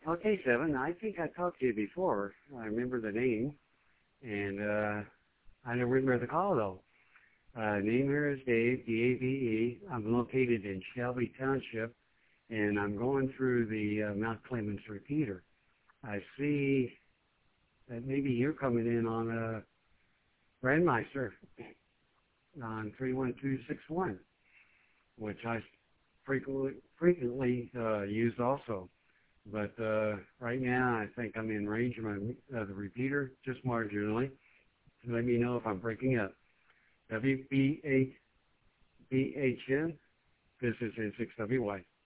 Okay, Seven. I think I talked to you before. I remember the name, and I don't remember the call though. Name here is Dave, D-A-V-E. I'm located in Shelby Township, and I'm going through the Mount Clemens repeater. I see that maybe you're coming in on a Brandmeister on 31261, which I frequently use also. But right now, I think I'm in range of the repeater, just marginally. Let me know if I'm breaking up. WB8BHN, this is N6WY.